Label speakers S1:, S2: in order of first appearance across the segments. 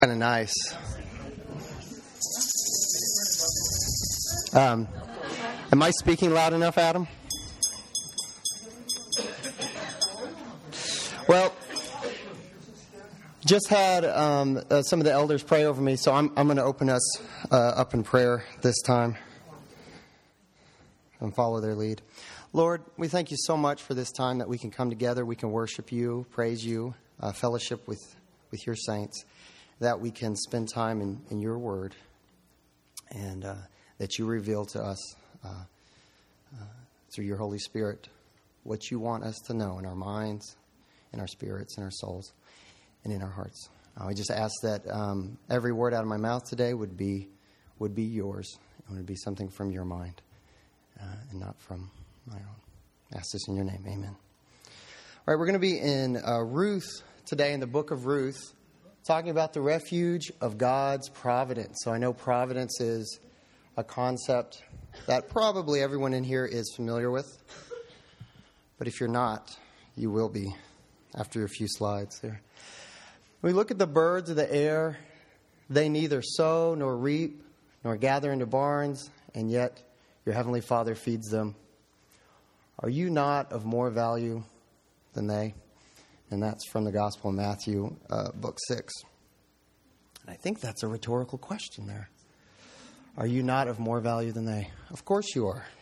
S1: Kind of nice. Am I speaking loud enough, Adam? Well, just had some of the elders pray over me, so I'm going to open us up in prayer this time and follow their lead. Lord, we thank you so much for this time that we can come together, we can worship you, praise you, fellowship with your saints, that we can spend time in your word, and that you reveal to us through your Holy Spirit what you want us to know in our minds, in our spirits, in our souls, and in our hearts. I just ask that every word out of my mouth today would be yours, and would be something from your mind, and not from my own. I ask this in your name. Amen. All right, we're going to be in Ruth today, in the book of Ruth, talking about the refuge of God's providence. So I know providence is a concept that probably everyone in here is familiar with. But if you're not, you will be after a few slides here. We look at the birds of the air. They neither sow nor reap nor gather into barns, and yet your heavenly Father feeds them. Are you not of more value than they? And that's from the Gospel of Matthew, book 6. And I think that's a rhetorical question there. Are you not of more value than they? Of course you are.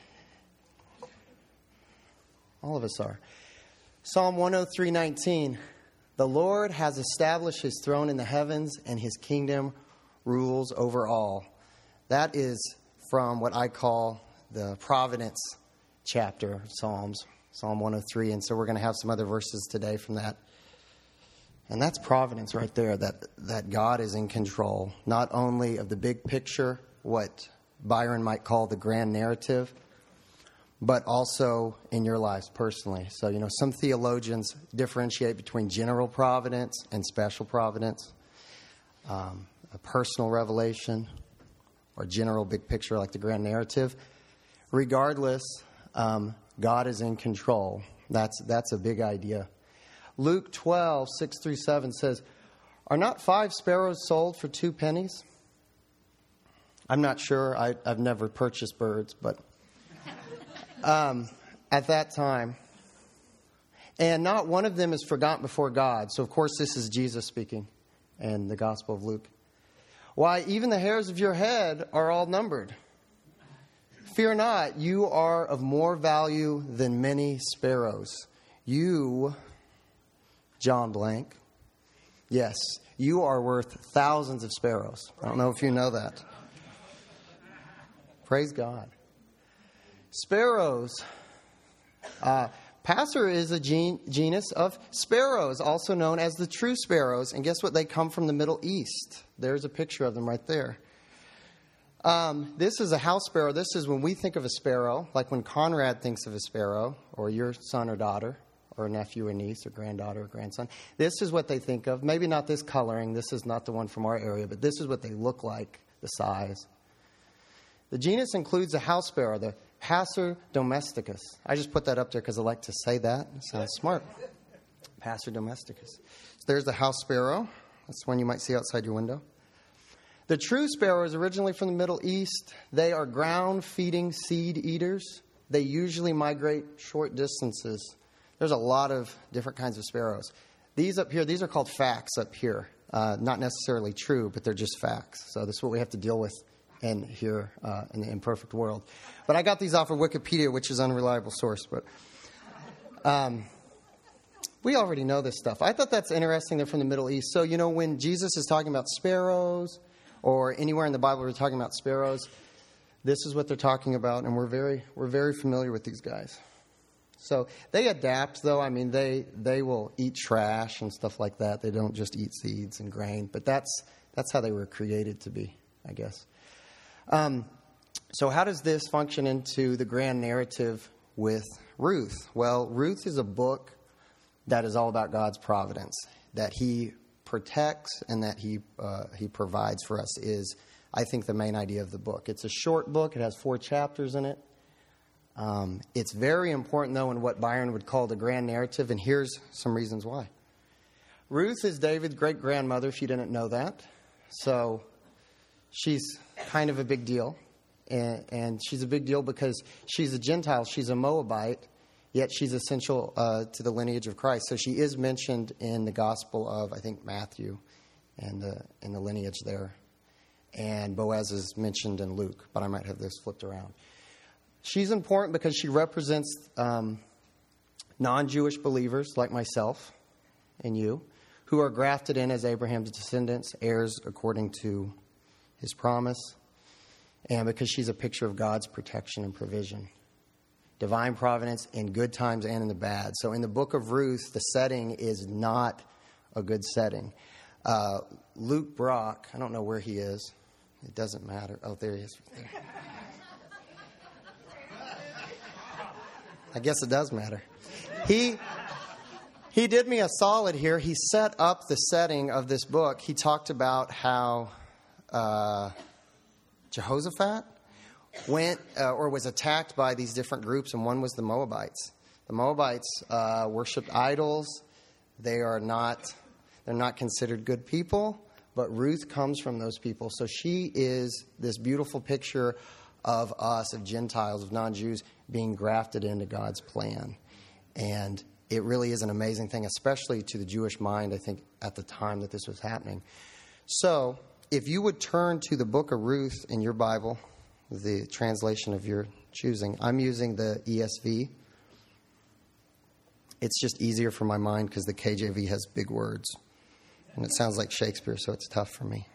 S1: All of us are. Psalm 103:19. The Lord has established his throne in the heavens, and his kingdom rules over all. That is from what I call the providence chapter of Psalms. Psalm 103, and so we're going to have some other verses today from that. And that's providence right there, that God is in control, not only of the big picture, what Byron might call the grand narrative, but also in your lives personally. So, some theologians differentiate between general providence and special providence, a personal revelation, or general big picture like the grand narrative. Regardless, God is in control. That's a big idea. Luke 12:6-7 says, "Are not 5 sparrows sold for 2 pennies?" I'm not sure. I've never purchased birds, but at that time. "And not one of them is forgotten before God." So, of course, this is Jesus speaking in the Gospel of Luke. "Why, even the hairs of your head are all numbered. Fear not, you are of more value than many sparrows." You, John Blank, yes, you are worth thousands of sparrows. I don't know if you know that. Praise God. Sparrows. Passer is a genus of sparrows, also known as the true sparrows. And guess what? They come from the Middle East. There's a picture of them right there. This is a house sparrow. This is when we think of a sparrow, like when Conrad thinks of a sparrow, or your son or daughter, or nephew or niece, or granddaughter or grandson. This is what they think of. Maybe not this coloring. This is not the one from our area, but this is what they look like, the size. The genus includes a house sparrow, the Passer domesticus. I just put that up there because I like to say that. It sounds smart. Passer domesticus. So there's the house sparrow. That's one you might see outside your window. The true sparrow is originally from the Middle East. They are ground-feeding seed eaters. They usually migrate short distances. There's a lot of different kinds of sparrows. These up here, these are called facts up here. Not necessarily true, but they're just facts. So this is what we have to deal with in here in the imperfect world. But I got these off of Wikipedia, which is an unreliable source. But we already know this stuff. I thought that's interesting. They're from the Middle East. So, when Jesus is talking about sparrows, or anywhere in the Bible we're talking about sparrows, this is what they're talking about, and we're very familiar with these guys. So they adapt, though. I mean, they will eat trash and stuff like that. They don't just eat seeds and grain, but that's how they were created to be, I guess. So how does this function into the grand narrative with Ruth? Well, Ruth is a book that is all about God's providence, that he protects and that he provides for us is, I think, the main idea of the book. It's a short book. It has 4 chapters in it. It's very important, though, in what Byron would call the grand narrative, and here's some reasons why. Ruth is David's great-grandmother, if you didn't know that. So she's kind of a big deal. And she's a big deal because she's a Gentile. She's a Moabite, yet she's essential to the lineage of Christ. So she is mentioned in the Gospel of, I think, Matthew and in the lineage there. And Boaz is mentioned in Luke, but I might have this flipped around. She's important because she represents non-Jewish believers like myself and you, who are grafted in as Abraham's descendants, heirs according to his promise, and because she's a picture of God's protection and provision. Divine providence in good times and in the bad. So in the book of Ruth, the setting is not a good setting. Luke Brock, I don't know where he is. It doesn't matter. Oh, there he is. Right there. I guess it does matter. He did me a solid here. He set up the setting of this book. He talked about how Jehoshaphat went or was attacked by these different groups, and one was the Moabites. The Moabites worshipped idols. They're not considered good people, but Ruth comes from those people. So she is this beautiful picture of us, of Gentiles, of non-Jews, being grafted into God's plan. And it really is an amazing thing, especially to the Jewish mind, I think, at the time that this was happening. So if you would turn to the book of Ruth in your Bible, the translation of your choosing. I'm using the ESV. It's just easier for my mind because the KJV has big words. And it sounds like Shakespeare, so it's tough for me.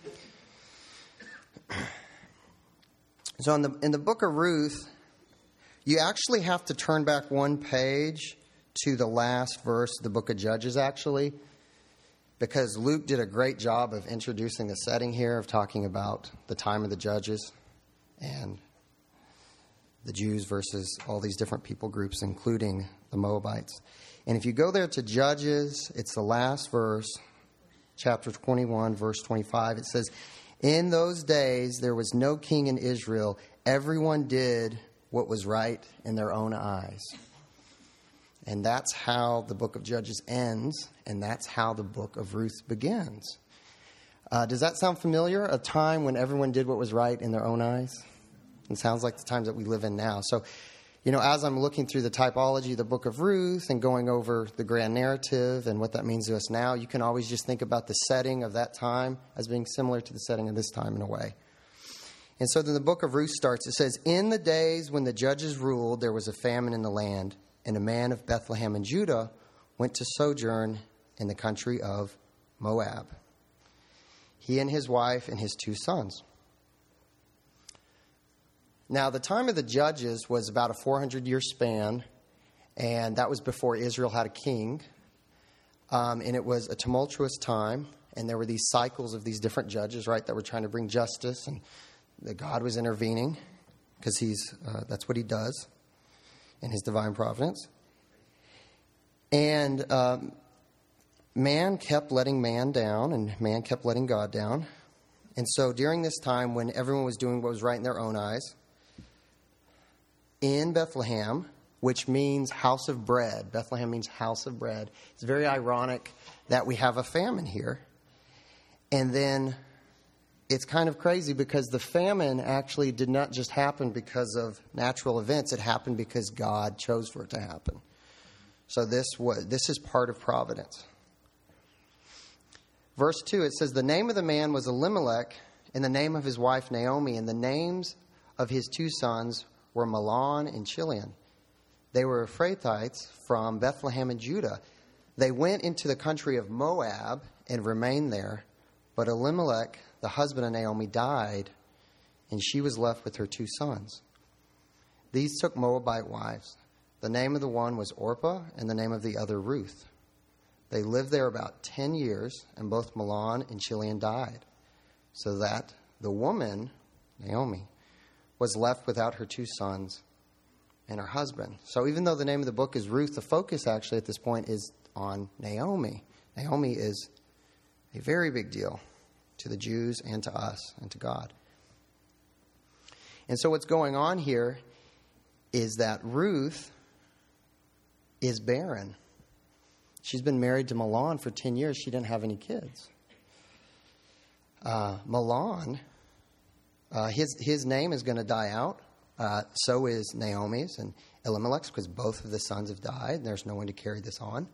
S1: So in the book of Ruth, you actually have to turn back one page to the last verse of the book of Judges, actually, because Luke did a great job of introducing the setting here, of talking about the time of the Judges and the Jews versus all these different people groups, including the Moabites. And if you go there to Judges, it's the last verse, chapter 21, verse 25. It says, "In those days there was no king in Israel. Everyone did what was right in their own eyes." And that's how the book of Judges ends, and that's how the book of Ruth begins. Does that sound familiar? A time when everyone did what was right in their own eyes? It sounds like the times that we live in now. So, as I'm looking through the typology of the book of Ruth and going over the grand narrative and what that means to us now, you can always just think about the setting of that time as being similar to the setting of this time in a way. And so then the book of Ruth starts. It says, "In the days when the judges ruled, there was a famine in the land, and a man of Bethlehem in Judah went to sojourn in the country of Moab, he and his wife and his 2 sons." Now, the time of the Judges was about a 400-year span, and that was before Israel had a king. And it was a tumultuous time, and there were these cycles of these different judges, right, that were trying to bring justice, and that God was intervening because that's what he does in his divine providence. And man kept letting man down, and man kept letting God down. And so during this time when everyone was doing what was right in their own eyes, in Bethlehem, which means house of bread. Bethlehem means house of bread. It's very ironic that we have a famine here. And then it's kind of crazy because the famine actually did not just happen because of natural events. It happened because God chose for it to happen. So this is part of providence. Verse 2, it says, "The name of the man was Elimelech, and the name of his wife Naomi, and the names of his 2 sons were Mahlon and Chilion. They were Ephrathites from Bethlehem in Judah. They went into the country of Moab and remained there. But Elimelech, the husband of Naomi, died, and she was left with her 2 sons. These took Moabite wives. The name of the one was Orpah, and the name of the other Ruth. They lived there about 10 years, and both Mahlon and Chilion died, so that the woman, Naomi, was left without her 2 sons and her husband." So even though the name of the book is Ruth, the focus actually at this point is on Naomi. Naomi is a very big deal to the Jews and to us and to God. And so what's going on here is that Ruth is barren. She's been married to Mahlon for 10 years. She didn't have any kids. Mahlon, his name is going to die out. So is Naomi's and Elimelech's, because both of the sons have died. And there's no one to carry this on.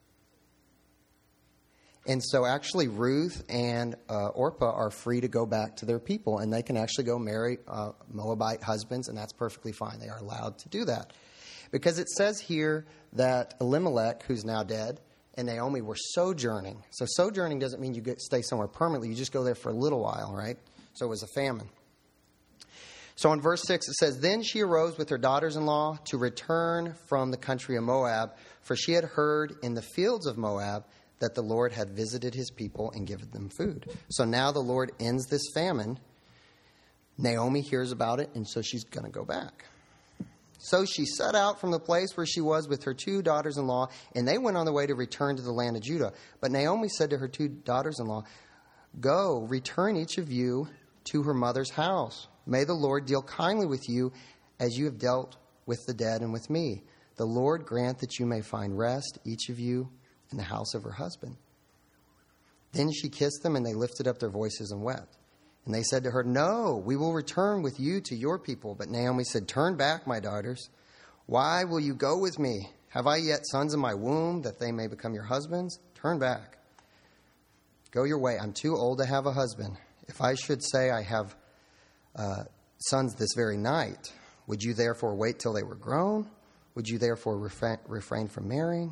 S1: And so actually Ruth and Orpah are free to go back to their people, and they can actually go marry Moabite husbands, and that's perfectly fine. They are allowed to do that. Because it says here that Elimelech, who's now dead, and Naomi were sojourning. So sojourning doesn't mean you stay somewhere permanently. You just go there for a little while, right? So it was a famine. So in verse 6 it says, Then she arose with her daughters-in-law to return from the country of Moab, for she had heard in the fields of Moab that the Lord had visited his people and given them food. So now the Lord ends this famine. Naomi hears about it, and so she's going to go back. So she set out from the place where she was with her 2 daughters-in-law, and they went on the way to return to the land of Judah. But Naomi said to her 2 daughters-in-law, Go, return each of you to her mother's house. May the Lord deal kindly with you as you have dealt with the dead and with me. The Lord grant that you may find rest, each of you, in the house of her husband. Then she kissed them, and they lifted up their voices and wept. And they said to her, No, we will return with you to your people. But Naomi said, Turn back, my daughters. Why will you go with me? Have I yet sons in my womb, that they may become your husbands? Turn back. Go your way. I'm too old to have a husband. If I should say I have sons this very night, would you therefore wait till they were grown? Would you therefore refrain from marrying?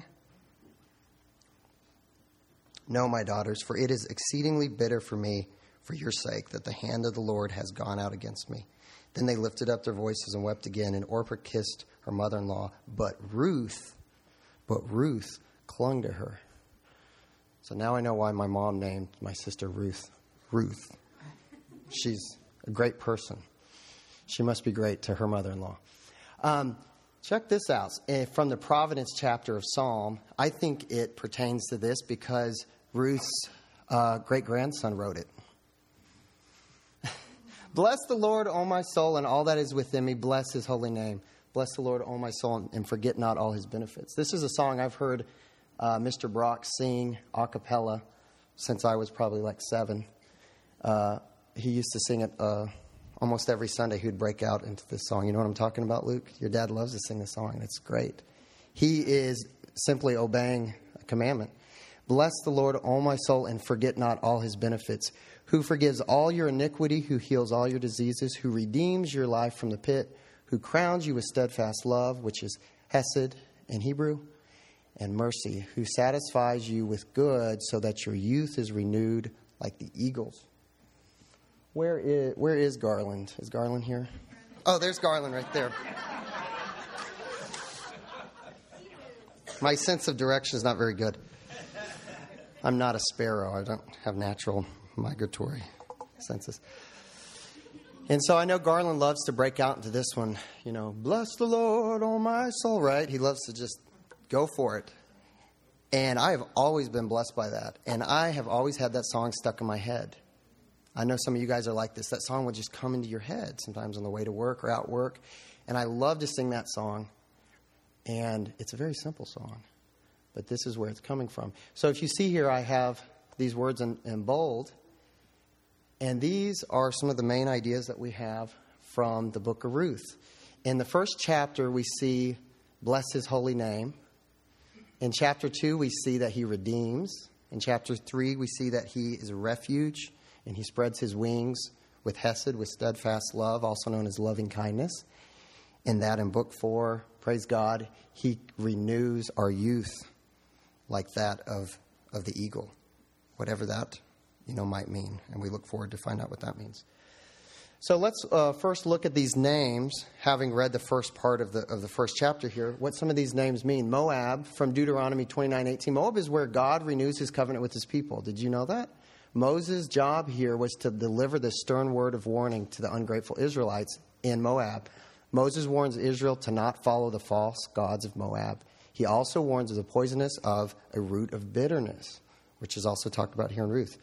S1: No, my daughters, for it is exceedingly bitter for me, for your sake, that the hand of the Lord has gone out against me. Then they lifted up their voices and wept again, and Orpah kissed her mother-in-law. But Ruth clung to her. So now I know why my mom named my sister Ruth. Ruth. She's a great person. She must be great to her mother-in-law. Check this out. From the Providence chapter of Psalm, I think it pertains to this because Ruth's great-grandson wrote it. Bless the Lord, O my soul, and all that is within me. Bless his holy name. Bless the Lord, O my soul, and forget not all his benefits. This is a song I've heard Mr. Brock sing a cappella since I was probably like 7. He used to sing it almost every Sunday. He would break out into this song. You know what I'm talking about, Luke? Your dad loves to sing this song, and it's great. He is simply obeying a commandment. Bless the Lord, O my soul, and forget not all his benefits, who forgives all your iniquity, who heals all your diseases, who redeems your life from the pit, who crowns you with steadfast love, which is hesed in Hebrew, and mercy, who satisfies you with good so that your youth is renewed like the eagles. Where is Garland? Is Garland here? Oh, there's Garland right there. My sense of direction is not very good. I'm not a sparrow. I don't have natural migratory senses. And so I know Garland loves to break out into this one. You know, bless the Lord, oh my soul, right? He loves to just go for it. And I have always been blessed by that. And I have always had that song stuck in my head. I know some of you guys are like this. That song would just come into your head sometimes on the way to work or at work. And I love to sing that song. And it's a very simple song. But this is where it's coming from. So if you see here, I have these words in bold. And these are some of the main ideas that we have from the book of Ruth. In the first chapter, we see, bless his holy name. In chapter 2, we see that he redeems. In chapter 3, we see that he is a refuge, and he spreads his wings with hesed, with steadfast love, also known as loving kindness. And that in book 4, praise God, he renews our youth like that of the eagle, whatever that might mean. And we look forward to find out what that means. So let's first look at these names, having read the first part of the first chapter here, what some of these names mean. Moab, from Deuteronomy 29:18. Moab is where God renews his covenant with his people. Did you know that? Moses' job here was to deliver the stern word of warning to the ungrateful Israelites in Moab. Moses warns Israel to not follow the false gods of Moab. He also warns of the poisonous of a root of bitterness, which is also talked about here in Ruth.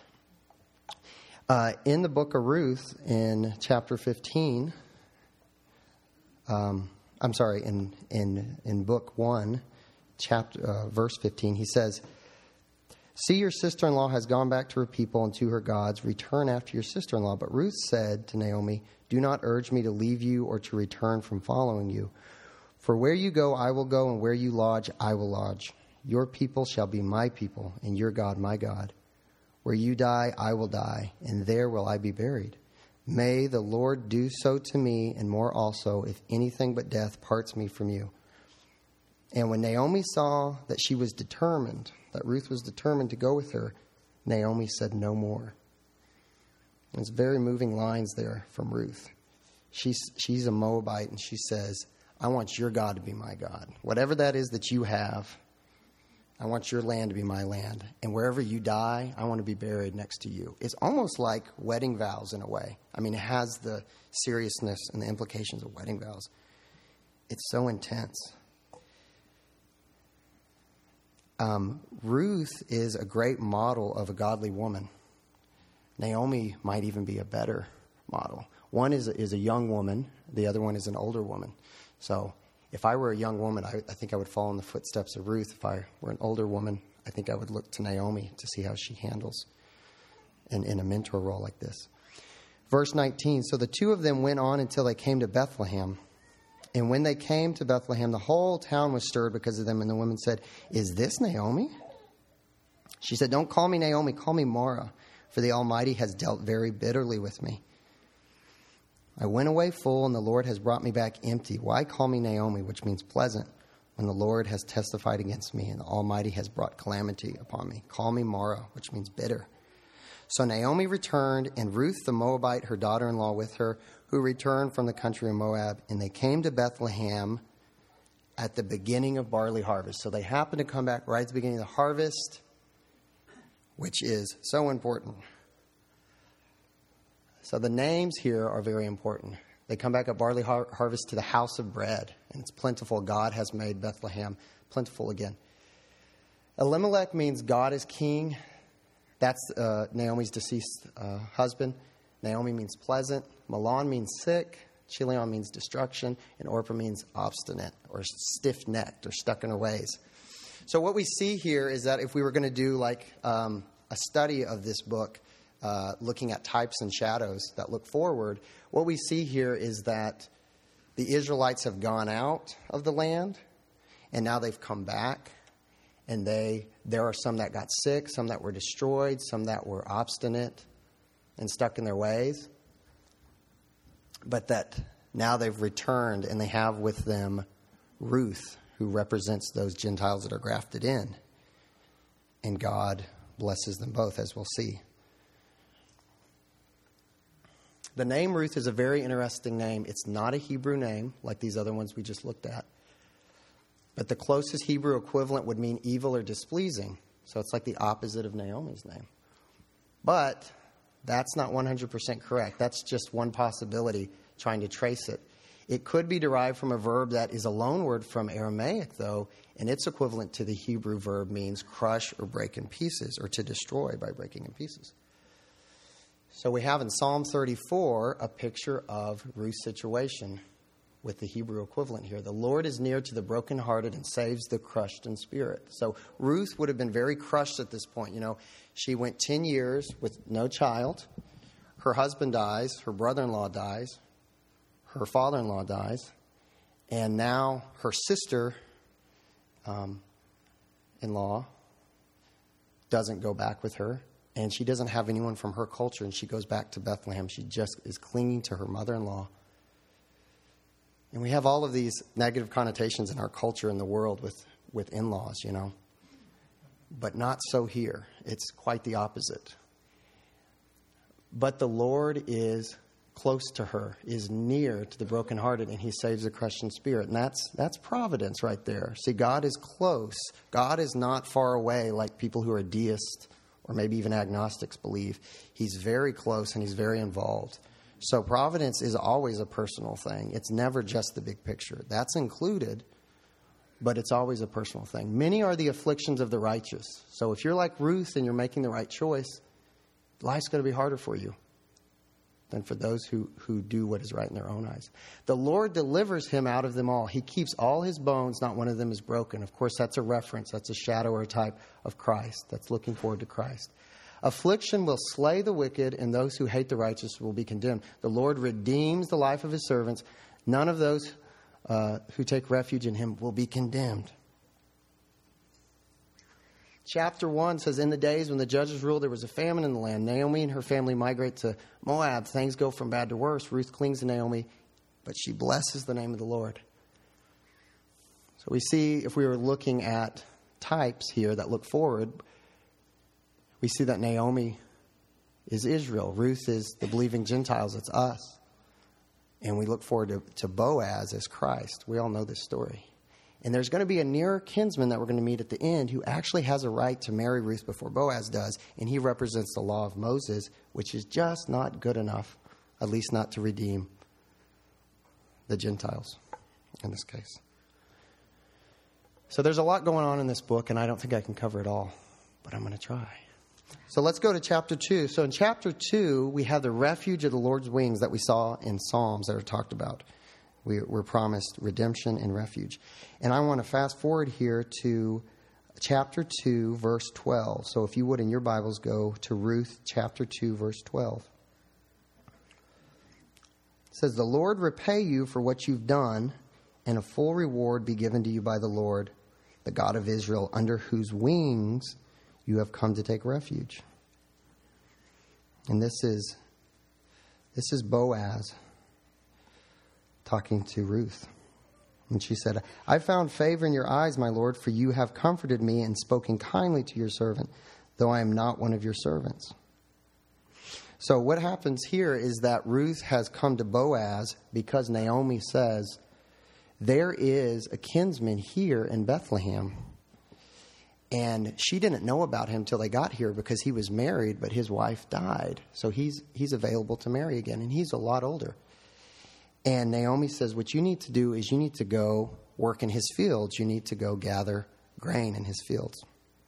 S1: In the book of Ruth, in chapter 15, in book 1, verse 15, he says, See, your sister-in-law has gone back to her people and to her gods. Return after your sister-in-law. But Ruth said to Naomi, do not urge me to leave you or to return from following you. For where you go, I will go, and where you lodge, I will lodge. Your people shall be my people, and your God my God. Where you die, I will die, and there will I be buried. May the Lord do so to me, and more also, if anything but death parts me from you. And when Naomi saw that she was determined, that Ruth was determined to go with her, Naomi said no more. It's very moving lines there from Ruth. She's a Moabite, and she says, I want your God to be my God. Whatever that is that you have, I want your land to be my land. And wherever you die, I want to be buried next to you. It's almost like wedding vows in a way. I mean, it has the seriousness and the implications of wedding vows. It's so intense. Ruth is a great model of a godly woman. Naomi might even be a better model. One is a young woman. The other one is an older woman. So if I were a young woman, I think I would follow in the footsteps of Ruth. If I were an older woman, I think I would look to Naomi to see how she handles in a mentor role like this. Verse 19, so the two of them went on until they came to Bethlehem. And when they came to Bethlehem, the whole town was stirred because of them. And the women said, is this Naomi? She said, don't call me Naomi, call me Mara, for the Almighty has dealt very bitterly with me. I went away full, and the Lord has brought me back empty. Why call me Naomi, which means pleasant, when the Lord has testified against me, and the Almighty has brought calamity upon me? Call me Mara, which means bitter. So Naomi returned, and Ruth the Moabite, her daughter-in-law, with her, who returned from the country of Moab, and they came to Bethlehem at the beginning of barley harvest. So they happened to come back right at the beginning of the harvest, which is so important. So the names here are very important. They come back at barley harvest to the house of bread, and it's plentiful. God has made Bethlehem plentiful again. Elimelech means God is king. That's Naomi's deceased husband. Naomi means pleasant. Mahlon means sick. Chilion means destruction. And Orpah means obstinate or stiff-necked or stuck in her ways. So what we see here is that if we were going to do like a study of this book, looking at types and shadows that look forward, what we see here is that the Israelites have gone out of the land, and now they've come back. And there are some that got sick, some that were destroyed, some that were obstinate and stuck in their ways. But that now they've returned, and they have with them Ruth, who represents those Gentiles that are grafted in. And God blesses them both, as we'll see. The name Ruth is a very interesting name. It's not a Hebrew name like these other ones we just looked at. But the closest Hebrew equivalent would mean evil or displeasing. So it's like the opposite of Naomi's name. But that's not 100% correct. That's just one possibility, trying to trace it. It could be derived from a verb that is a loan word from Aramaic, though, and its equivalent to the Hebrew verb means crush or break in pieces, or to destroy by breaking in pieces. So we have in Psalm 34 a picture of Ruth's situation with the Hebrew equivalent here. The Lord is near to the brokenhearted and saves the crushed in spirit. So Ruth would have been very crushed at this point. You know, she went 10 years with no child. Her husband dies. Her brother-in-law dies. Her father-in-law dies. And now her sister-in-law doesn't go back with her. And she doesn't have anyone from her culture. And she goes back to Bethlehem. She just is clinging to her mother-in-law. And we have all of these negative connotations in our culture in the world with in-laws, you know. But not so here. It's quite the opposite. But the Lord is close to her, is near to the brokenhearted, and he saves the crushed in spirit. And that's providence right there. See, God is close. God is not far away like people who are deists or maybe even agnostics believe. He's very close and he's very involved. So providence is always a personal thing. It's never just the big picture. That's included, but it's always a personal thing. Many are the afflictions of the righteous. So if you're like Ruth and you're making the right choice, life's going to be harder for you. than for those who do what is right in their own eyes. The Lord delivers him out of them all. He keeps all his bones, not one of them is broken. Of course, that's a reference. That's a shadow or a type of Christ. That's looking forward to Christ. Affliction will slay the wicked, and those who hate the righteous will be condemned. The Lord redeems the life of his servants. None of those who take refuge in him will be condemned. Chapter 1 says, in the days when the judges ruled, there was a famine in the land. Naomi and her family migrate to Moab. Things go from bad to worse. Ruth clings to Naomi, but she blesses the name of the Lord. So we see, if we were looking at types here that look forward, we see that Naomi is Israel. Ruth is the believing Gentiles. It's us. And we look forward to Boaz as Christ. We all know this story. And there's going to be a nearer kinsman that we're going to meet at the end who actually has a right to marry Ruth before Boaz does. And he represents the law of Moses, which is just not good enough, at least not to redeem the Gentiles in this case. So there's a lot going on in this book, and I don't think I can cover it all, but I'm going to try. So let's go to chapter 2. So in chapter 2, we have the refuge of the Lord's wings that we saw in Psalms that are talked about. We're promised redemption and refuge. And I want to fast forward here to chapter 2, verse 12. So if you would, in your Bibles, go to Ruth chapter 2, verse 12. It says, the Lord repay you for what you've done, and a full reward be given to you by the Lord, the God of Israel, under whose wings you have come to take refuge. And this is Boaz talking to Ruth. And she said, I found favor in your eyes, my Lord, for you have comforted me and spoken kindly to your servant, though I am not one of your servants. So what happens here is that Ruth has come to Boaz because Naomi says, there is a kinsman here in Bethlehem. And she didn't know about him till they got here because he was married, but his wife died. So he's available to marry again, and he's a lot older. And Naomi says, what you need to do is you need to go work in his fields. You need to go gather grain in his fields.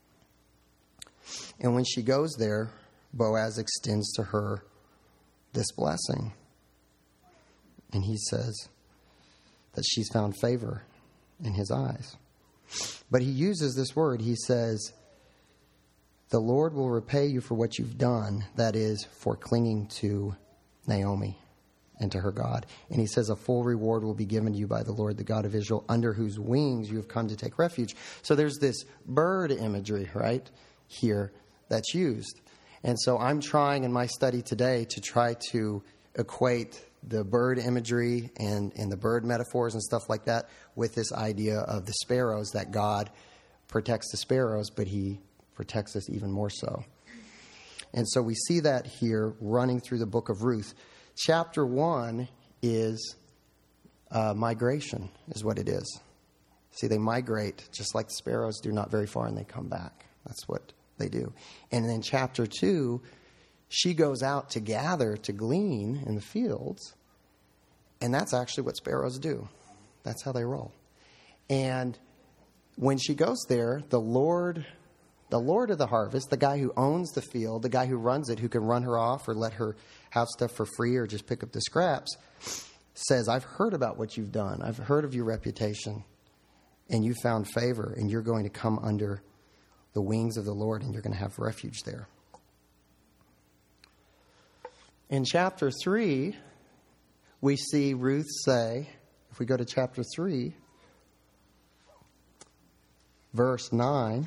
S1: And when she goes there, Boaz extends to her this blessing. And he says that she's found favor in his eyes. But he uses this word. He says, the Lord will repay you for what you've done. That is, for clinging to Naomi and to her God. And he says a full reward will be given to you by the Lord, the God of Israel, under whose wings you have come to take refuge. So there's this bird imagery, right, here that's used. And so I'm trying in my study today to try to equate the bird imagery and the bird metaphors and stuff like that with this idea of the sparrows, that God protects the sparrows, but he protects us even more so. And so we see that here running through the book of Ruth. Chapter 1 is migration, is what it is. See, they migrate just like the sparrows do, not very far, and they come back. That's what they do. And then chapter 2, she goes out to gather, to glean in the fields, and that's actually what sparrows do. That's how they roll. And when she goes there, the Lord of the harvest, the guy who owns the field, the guy who runs it, who can run her off or let her have stuff for free or just pick up the scraps, says, I've heard about what you've done. I've heard of your reputation, and you found favor, and you're going to come under the wings of the Lord, and you're going to have refuge there. In chapter 3, we see Ruth say, if we go to chapter 3, verse 9,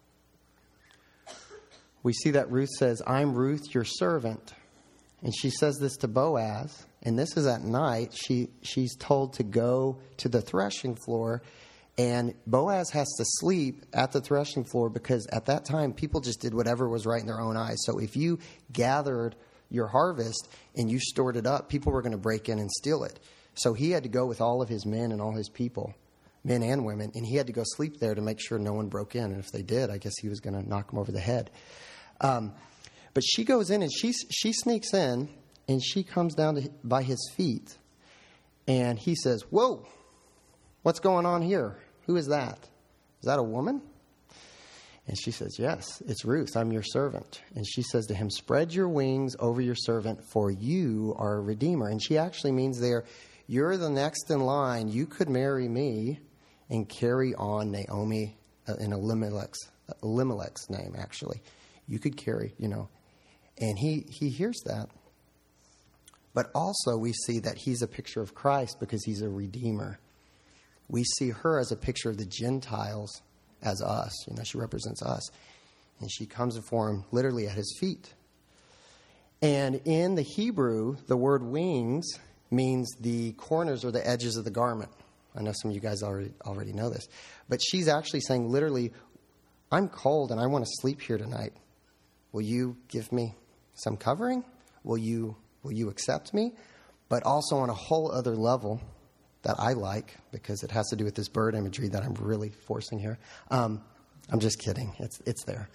S1: we see that Ruth says, I'm Ruth, your servant. And she says this to Boaz, and this is at night. She's told to go to the threshing floor, and Boaz has to sleep at the threshing floor because at that time people just did whatever was right in their own eyes. So if you gathered your harvest and you stored it up, people were going to break in and steal it. So he had to go with all of his men and all his people, men and women, and he had to go sleep there to make sure no one broke in. And if they did, I guess he was going to knock them over the head. But she goes in and she sneaks in and she comes down by his feet. And he says, whoa, what's going on here? Who is that? Is that a woman? And she says, yes, it's Ruth. I'm your servant. And she says to him, spread your wings over your servant, for you are a redeemer. And she actually means there, you're the next in line. You could marry me and carry on Naomi in Elimelech's name, actually. You could carry, And he hears that. But also we see that he's a picture of Christ because he's a redeemer. We see her as a picture of the Gentiles as us. She represents us. And she comes before him literally at his feet. And in the Hebrew, the word wings means the corners or the edges of the garment. I know some of you guys already know this. But she's actually saying literally, I'm cold and I want to sleep here tonight. Will you give me some covering? Will you accept me? But also on a whole other level that I like, because it has to do with this bird imagery that I'm really forcing here. I'm just kidding. It's there.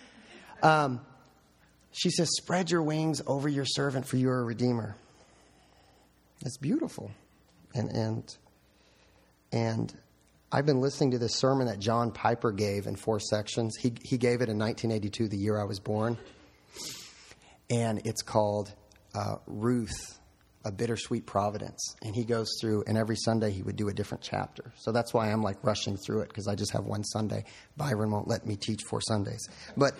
S1: She says, spread your wings over your servant, for you are a redeemer. It's beautiful. And I've been listening to this sermon that John Piper gave in 4 sections. He gave it in 1982, the year I was born. And it's called Ruth, A Bittersweet Providence. And he goes through, and every Sunday he would do a different chapter. So that's why I'm like rushing through it, because I just have one Sunday. Byron won't let me teach 4 Sundays. But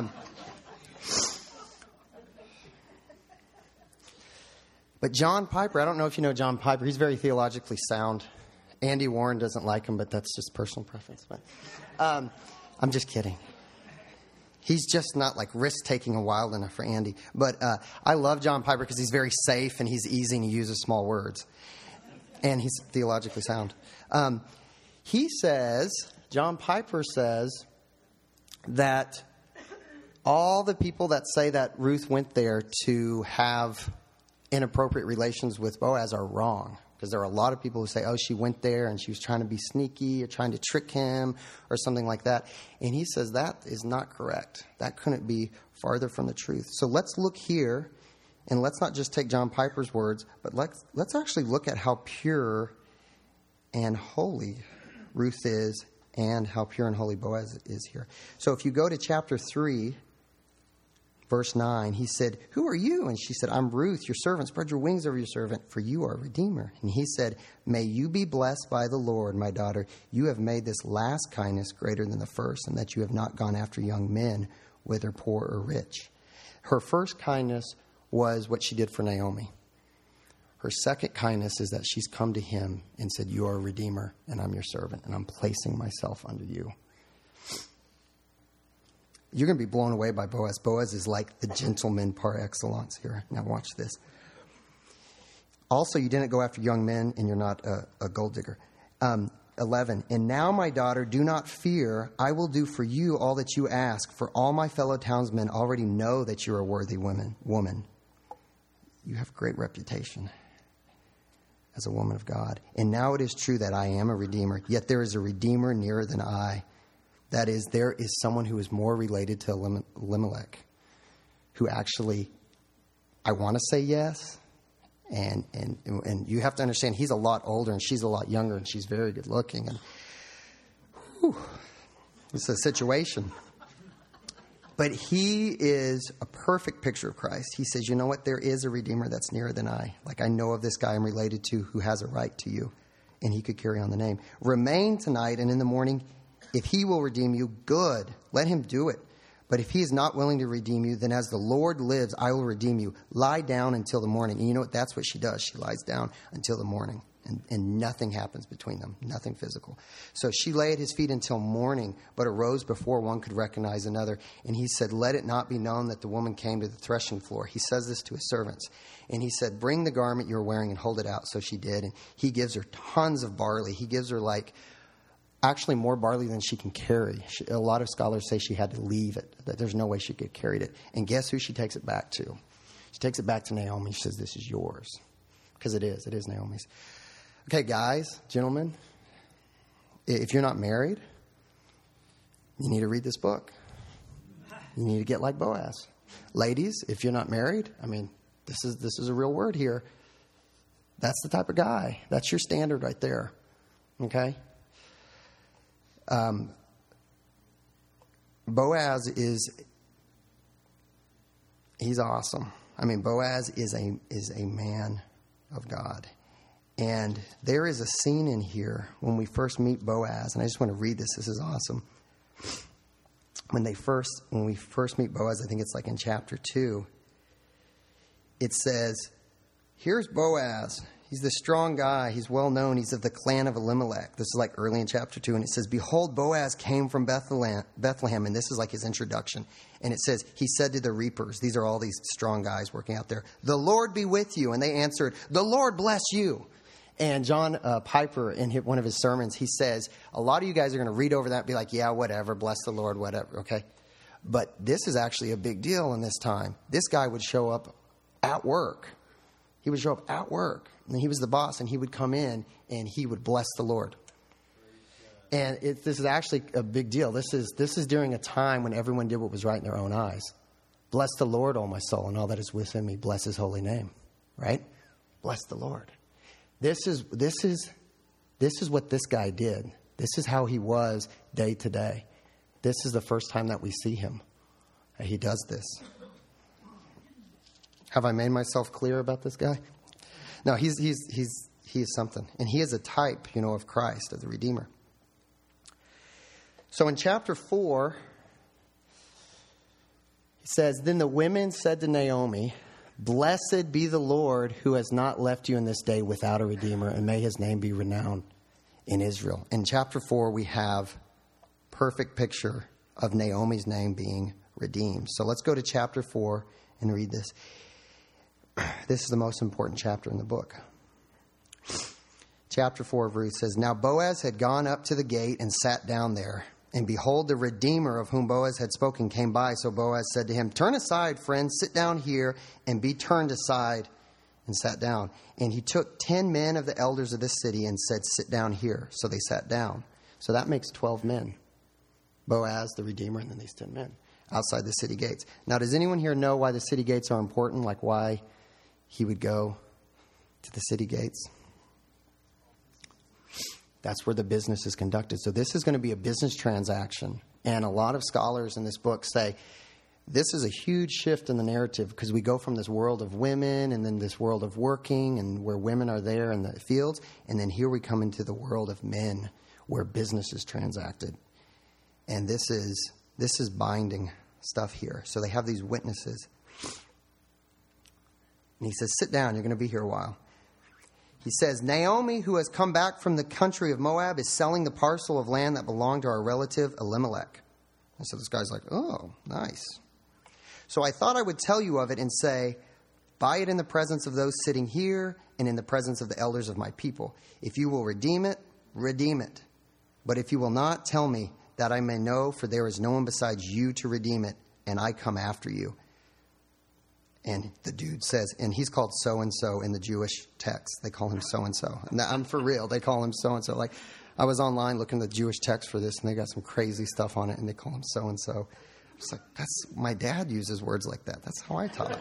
S1: John Piper, I don't know if you know John Piper. He's very theologically sound. Andy Warren doesn't like him, but that's just personal preference. But I'm just kidding. He's just not like risk-taking and wild enough for Andy. But I love John Piper because he's very safe and he's easy and he uses small words. And he's theologically sound. John Piper says that all the people that say that Ruth went there to have inappropriate relations with Boaz are wrong. Because there are a lot of people who say, oh, she went there and she was trying to be sneaky or trying to trick him or something like that. And he says that is not correct. That couldn't be farther from the truth. So let's look here, and let's not just take John Piper's words, but let's actually look at how pure and holy Ruth is and how pure and holy Boaz is here. So if you go to chapter 3, verse 9, he said, who are you? And she said, I'm Ruth, your servant. Spread your wings over your servant, for you are a redeemer. And he said, may you be blessed by the Lord, my daughter. You have made this last kindness greater than the first, and that you have not gone after young men, whether poor or rich. Her first kindness was what she did for Naomi. Her second kindness is that she's come to him and said, you are a redeemer, and I'm your servant, and I'm placing myself under you. You're going to be blown away by Boaz. Boaz is like the gentleman par excellence here. Now watch this. Also, you didn't go after young men, and you're not a gold digger. 11, and now, my daughter, do not fear. I will do for you all that you ask, for all my fellow townsmen already know that you're a worthy woman. You have great reputation as a woman of God. And now it is true that I am a redeemer, yet there is a redeemer nearer than I. That is, there is someone who is more related to Elimelech, who actually, I want to say yes, and you have to understand, he's a lot older and she's a lot younger and she's very good looking, and it's a situation. But he is a perfect picture of Christ. He says, you know what, there is a redeemer that's nearer than I. Like, I know of this guy I'm related to who has a right to you, and he could carry on the name. Remain tonight, and in the morning, if he will redeem you, good. Let him do it. But if he is not willing to redeem you, then as the Lord lives, I will redeem you. Lie down until the morning. And you know what? That's what she does. She lies down until the morning. And nothing happens between them. Nothing physical. So she lay at his feet until morning, but arose before one could recognize another. And he said, let it not be known that the woman came to the threshing floor. He says this to his servants. And he said, bring the garment you're wearing and hold it out. So she did. And he gives her tons of barley. He gives her actually more barley than she can carry. A lot of scholars say she had to leave it, that there's no way she could have carried it. And guess who she takes it back to? She takes it back to Naomi. She says, this is yours. Because it is Naomi's. Okay, guys, gentlemen, if you're not married, you need to read this book. You need to get like Boaz. Ladies, if you're not married, this is a real word here. That's the type of guy. That's your standard right there. Okay? Boaz he's awesome. I mean, Boaz is a man of God. And there is a scene in here when we first meet Boaz, and I just want to read this. This is awesome. When we first meet Boaz, I think it's like in chapter 2, it says, here's Boaz. He's the strong guy. He's well known. He's of the clan of Elimelech. This is like early in chapter 2. And it says, behold, Boaz came from Bethlehem. And this is like his introduction. And it says, he said to the reapers, these are all these strong guys working out there, the Lord be with you. And they answered, the Lord bless you. And John Piper, in one of his sermons, he says, a lot of you guys are going to read over that and be like, yeah, whatever, bless the Lord, whatever, okay? But this is actually a big deal in this time. This guy would show up at work. He would show up at work. And he was the boss, and he would come in, and he would bless the Lord. And this is actually a big deal. This is during a time when everyone did what was right in their own eyes. Bless the Lord, O my soul, and all that is within me. Bless his holy name, right? Bless the Lord. This is what this guy did. This is how he was day to day. This is the first time that we see him. He does this. Have I made myself clear about this guy? No, he is something. And he is a type, of Christ, of the Redeemer. So in chapter 4, he says, then the women said to Naomi, blessed be the Lord who has not left you in this day without a Redeemer, and may his name be renowned in Israel. In chapter 4, we have perfect picture of Naomi's name being redeemed. So let's go to chapter 4 and read this. This is the most important chapter in the book. Chapter 4 of Ruth says, now Boaz had gone up to the gate and sat down there. And behold, the Redeemer of whom Boaz had spoken came by. So Boaz said to him, turn aside, friend, sit down here, and be turned aside, and sat down. And he took 10 men of the elders of this city and said, sit down here. So they sat down. So that makes 12 men. Boaz, the Redeemer, and then these 10 men outside the city gates. Now, does anyone here know why the city gates are important? Like why he would go to the city gates? That's where the business is conducted. So this is going to be a business transaction. And a lot of scholars in this book say this is a huge shift in the narrative because we go from this world of women and then this world of working and where women are there in the fields. And then here we come into the world of men where business is transacted. And this is binding stuff here. So they have these witnesses. And he says, sit down. You're going to be here a while. He says, Naomi, who has come back from the country of Moab, is selling the parcel of land that belonged to our relative Elimelech. And so this guy's like, oh, nice. So I thought I would tell you of it and say, buy it in the presence of those sitting here and in the presence of the elders of my people. If you will redeem it, redeem it. But if you will not, tell me, that I may know, for there is no one besides you to redeem it, and I come after you. And the dude says, and he's called so-and-so in the Jewish text. They call him so-and-so. And I'm for real. They call him so-and-so. Like, I was online looking at the Jewish text for this, and they got some crazy stuff on it, and they call him so-and-so. It's like, my dad uses words like that. That's how I talk.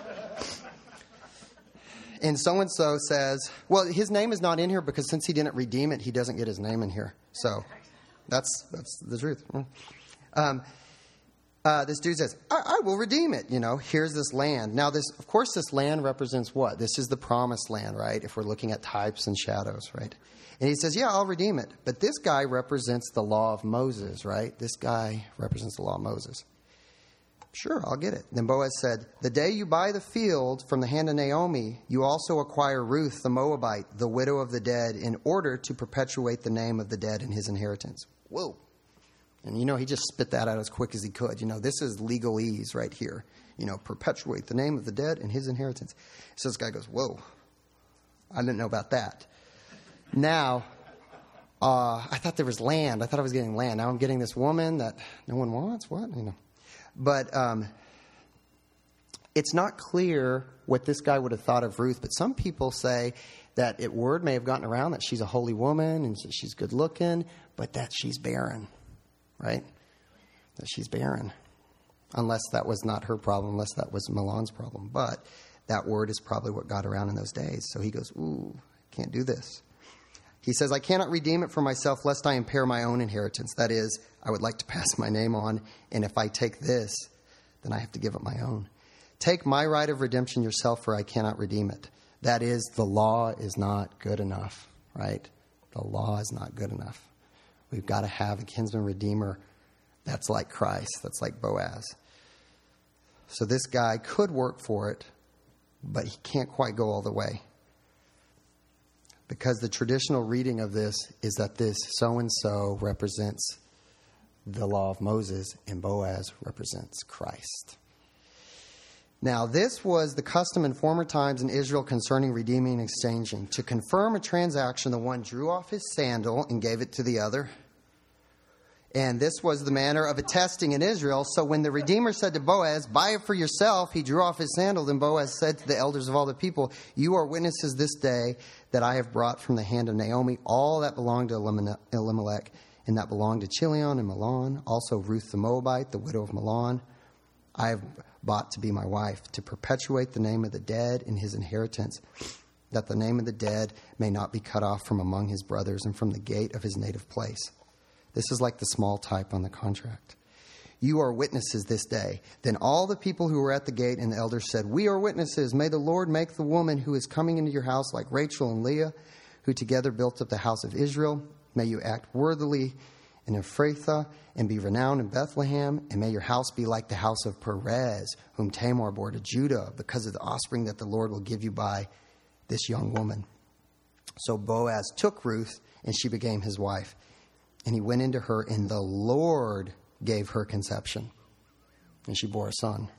S1: And so-and-so says, well, his name is not in here because since he didn't redeem it, he doesn't get his name in here. So that's the truth. This dude says, I will redeem it. Here's this land. Now, of course, this land represents what? This is the promised land, right? If we're looking at types and shadows, right? And he says, yeah, I'll redeem it. But this guy represents the law of Moses, right? This guy represents the law of Moses. Sure, I'll get it. Then Boaz said, the day you buy the field from the hand of Naomi, you also acquire Ruth the Moabite, the widow of the dead, in order to perpetuate the name of the dead in his inheritance. Whoa. And, he just spit that out as quick as he could. This is legalese right here. Perpetuate the name of the dead and his inheritance. So this guy goes, whoa, I didn't know about that. Now, I thought there was land. I thought I was getting land. Now I'm getting this woman that no one wants. What? But it's not clear what this guy would have thought of Ruth. But some people say that word may have gotten around that she's a holy woman and she's good looking, but that she's barren. Right? That she's barren. Unless that was not her problem, unless that was Milan's problem. But that word is probably what got around in those days. So he goes, ooh, can't do this. He says, I cannot redeem it for myself lest I impair my own inheritance. That is, I would like to pass my name on, and if I take this, then I have to give up my own. Take my right of redemption yourself, for I cannot redeem it. That is, the law is not good enough, right? The law is not good enough. We've got to have a kinsman redeemer that's like Christ, that's like Boaz. So this guy could work for it, but he can't quite go all the way. Because the traditional reading of this is that this so-and-so represents the law of Moses and Boaz represents Christ. Now, this was the custom in former times in Israel concerning redeeming and exchanging. To confirm a transaction, the one drew off his sandal and gave it to the other. And this was the manner of attesting in Israel. So when the Redeemer said to Boaz, buy it for yourself, he drew off his sandal. Then Boaz said to the elders of all the people, you are witnesses this day that I have brought from the hand of Naomi all that belonged to Elimelech, and that belonged to Chilion and Mahlon, also Ruth the Moabite, the widow of Mahlon. I have bought to be my wife, to perpetuate the name of the dead in his inheritance, that the name of the dead may not be cut off from among his brothers and from the gate of his native place. This is like the small type on the contract. You are witnesses this day. Then all the people who were at the gate and the elders said, we are witnesses. May the Lord make the woman who is coming into your house like Rachel and Leah, who together built up the house of Israel. May you act worthily in Ephrathah and be renowned in Bethlehem. And may your house be like the house of Perez, whom Tamar bore to Judah, because of the offspring that the Lord will give you by this young woman. So Boaz took Ruth, and she became his wife. And he went into her, and the Lord gave her conception. And she bore a son.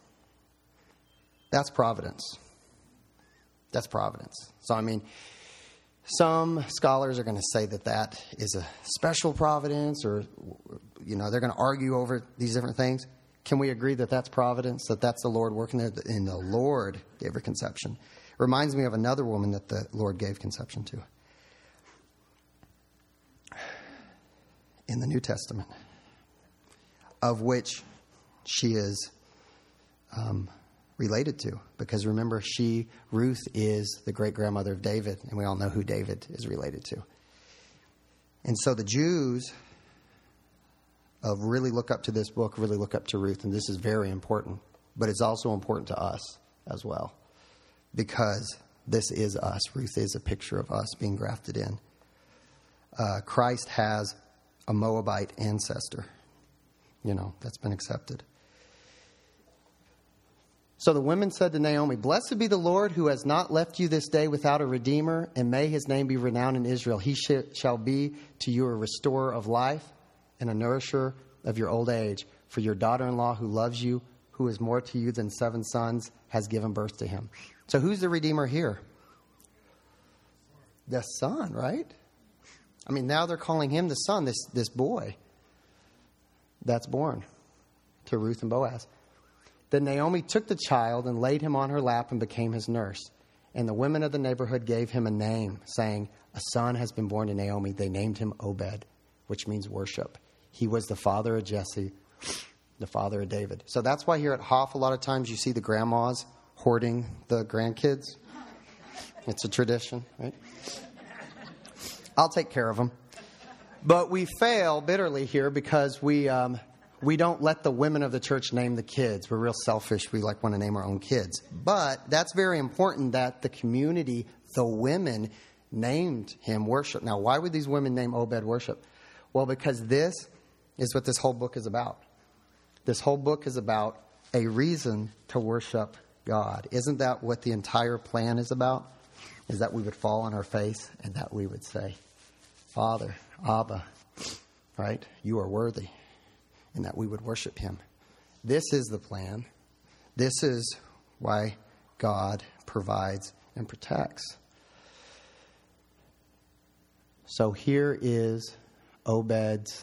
S1: That's providence. That's providence. So, I mean, some scholars are going to say that that is a special providence, or, you know, they're going to argue over these different things. Can we agree that that's providence, that that's the Lord working there, and the Lord gave her conception? It reminds me of another woman that the Lord gave conception to in the New Testament, of which she is related to. Because remember, Ruth is the great-grandmother of David, and we all know who David is related to. And so the Jews really look up to this book, really look up to Ruth, and this is very important. But it's also important to us as well, because this is us. Ruth is a picture of us being grafted in. Christ has a Moabite ancestor, that's been accepted. So the women said to Naomi, blessed be the Lord who has not left you this day without a redeemer, and may his name be renowned in Israel. He shall be to you a restorer of life and a nourisher of your old age. For your daughter-in-law who loves you, who is more to you than 7 sons, has given birth to him. So who's the redeemer here? The son, right? I mean, now they're calling him the son, this boy that's born to Ruth and Boaz. Then Naomi took the child and laid him on her lap and became his nurse. And the women of the neighborhood gave him a name, saying, a son has been born to Naomi. They named him Obed, which means worship. He was the father of Jesse, the father of David. So that's why here at Hoff, a lot of times you see the grandmas hoarding the grandkids. It's a tradition, right? I'll take care of them. But we fail bitterly here because we don't let the women of the church name the kids. We're real selfish. We want to name our own kids. But that's very important that the community, the women, named him worship. Now, why would these women name Obed worship? Well, because this is what this whole book is about. This whole book is about a reason to worship God. Isn't that what the entire plan is about? Is that we would fall on our face and that we would say, Father, Abba, right? You are worthy. And that we would worship him. This is the plan. This is why God provides and protects. So here is Obed's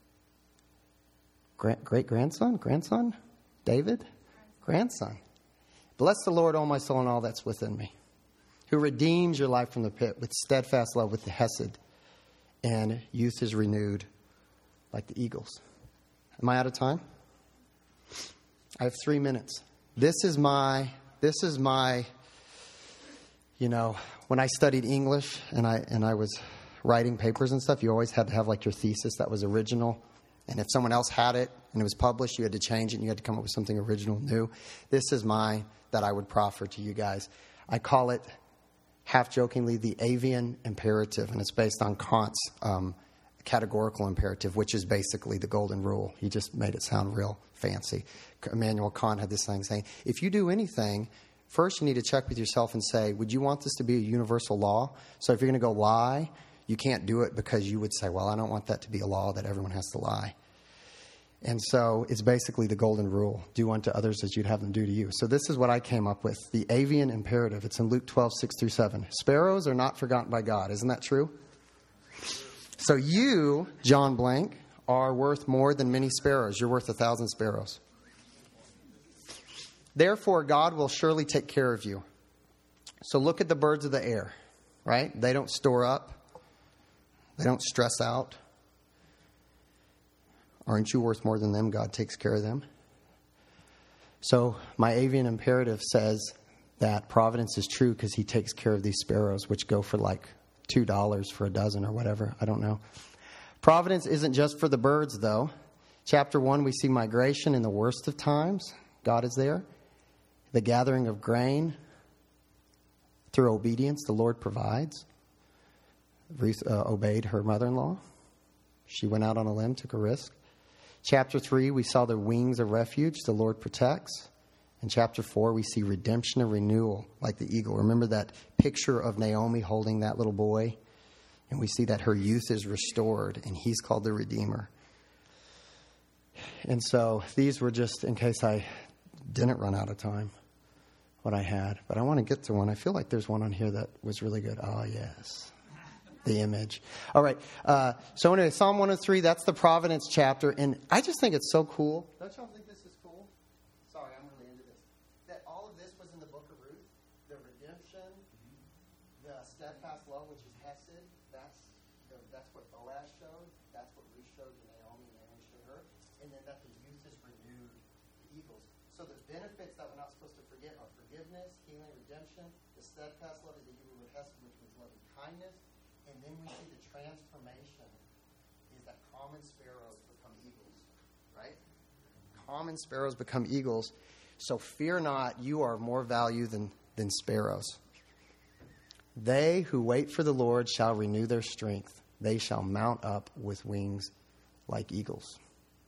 S1: grandson, David, grandson. Bless the Lord, O my soul, and all that's within me, who redeems your life from the pit with steadfast love, with the hesed, and youth is renewed like the eagles. Am I out of time? I have 3 minutes. This is my, when I studied English and I was writing papers and stuff, you always had to have like your thesis that was original. And if someone else had it and it was published, you had to change it and you had to come up with something original, new. This is mine that I would proffer to you guys. I call it, half-jokingly, the avian imperative, and it's based on Kant's categorical imperative, which is basically the golden rule. He just made it sound real fancy. Immanuel Kant had this thing saying, if you do anything, first you need to check with yourself and say, would you want this to be a universal law? So if you're going to go lie, you can't do it because you would say, well, I don't want that to be a law that everyone has to lie. And so it's basically the golden rule. Do unto others as you'd have them do to you. So this is what I came up with, the avian imperative. It's in Luke 12:6-7. Sparrows are not forgotten by God. Isn't that true? So you, John Blank, are worth more than many sparrows. You're worth 1,000 sparrows. Therefore, God will surely take care of you. So look at the birds of the air, right? They don't store up. They don't stress out. Aren't you worth more than them? God takes care of them. So my avian imperative says that providence is true because he takes care of these sparrows, which go for like $2 for a dozen or whatever. I don't know. Providence isn't just for the birds, though. Chapter 1, we see migration in the worst of times. God is there. The gathering of grain through obedience, the Lord provides. Ruth obeyed her mother-in-law. She went out on a limb, took a risk. Chapter 3, we saw the wings of refuge, the Lord protects. In chapter 4, we see redemption and renewal, like the eagle. Remember that picture of Naomi holding that little boy? And we see that her youth is restored, and he's called the Redeemer. And so these were just in case I didn't run out of time, what I had. But I want to get to one. I feel like there's one on here that was really good. Oh, yes. The image. All right. So anyway, Psalm 103, that's the Providence chapter. And I just think it's so cool. Don't y'all think this is cool? Sorry, I'm really into this. That all of this was in the book of Ruth. The redemption, the steadfast love, which is Hesed. That's what Boaz showed. That's what Ruth showed to Naomi. Naomi showed her. And then that the youth is renewed. The eagles. So the benefits that we're not supposed to forget are forgiveness, healing, redemption. The steadfast love is the Hebrew word Hesed, which means loving kindness. And then we see the transformation is that common sparrows become eagles, right? Common sparrows become eagles. So fear not, you are of more value than sparrows. They who wait for the Lord shall renew their strength. They shall mount up with wings like eagles.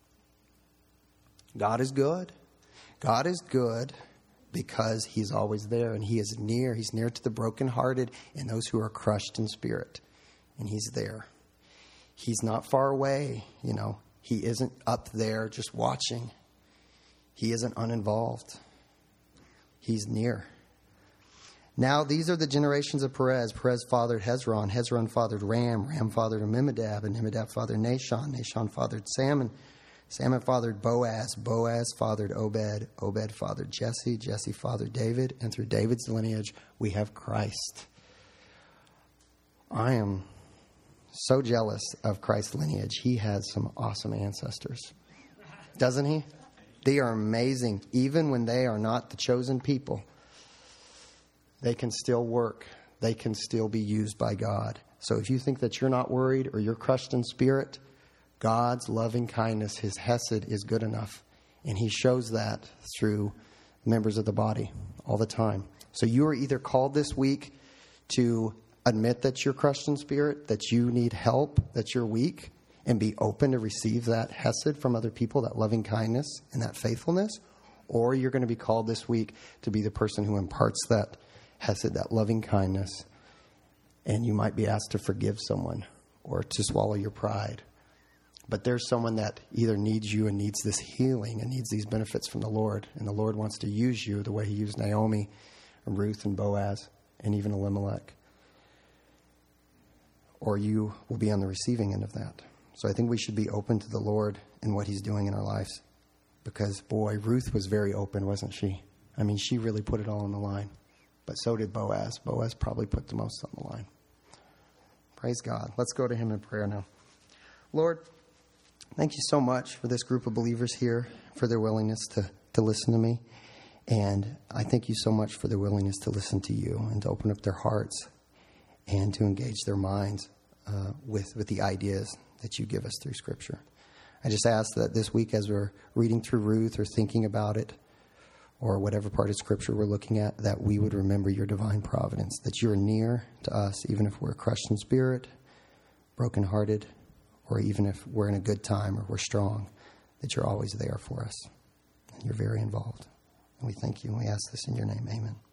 S1: God is good. God is good because he's always there and he is near. He's near to the brokenhearted and those who are crushed in spirit. And he's there. He's not far away, you know. He isn't up there just watching. He isn't uninvolved. He's near. Now these are the generations of Perez. Perez fathered Hezron. Hezron fathered Ram. Ram fathered Amminadab. And Amminadab fathered Nahshon. Nahshon fathered Salmon. Salmon fathered Boaz. Boaz fathered Obed. Obed fathered Jesse. Jesse fathered David. And through David's lineage, we have Christ. I am so jealous of Christ's lineage. He has some awesome ancestors. Doesn't he? They are amazing. Even when they are not the chosen people, they can still work. They can still be used by God. So if you think that you're not worried or you're crushed in spirit, God's loving kindness, his Hesed, is good enough. And he shows that through members of the body all the time. So you are either called this week to admit that you're crushed in spirit, that you need help, that you're weak, and be open to receive that Hesed from other people, that loving kindness and that faithfulness. Or you're going to be called this week to be the person who imparts that Hesed, that loving kindness. And you might be asked to forgive someone or to swallow your pride. But there's someone that either needs you and needs this healing and needs these benefits from the Lord. And the Lord wants to use you the way he used Naomi and Ruth and Boaz and even Elimelech. Or you will be on the receiving end of that. So I think we should be open to the Lord and what he's doing in our lives. Because, boy, Ruth was very open, wasn't she? I mean, she really put it all on the line. But so did Boaz. Boaz probably put the most on the line. Praise God. Let's go to him in prayer now. Lord, thank you so much for this group of believers here, for their willingness to listen to me. And I thank you so much for their willingness to listen to you and to open up their hearts and to engage their minds with the ideas that you give us through Scripture. I just ask that this week as we're reading through Ruth or thinking about it, or whatever part of Scripture we're looking at, that we would remember your divine providence, that you're near to us, even if we're crushed in spirit, brokenhearted, or even if we're in a good time or we're strong, that you're always there for us. And you're very involved. And we thank you, and we ask this in your name. Amen.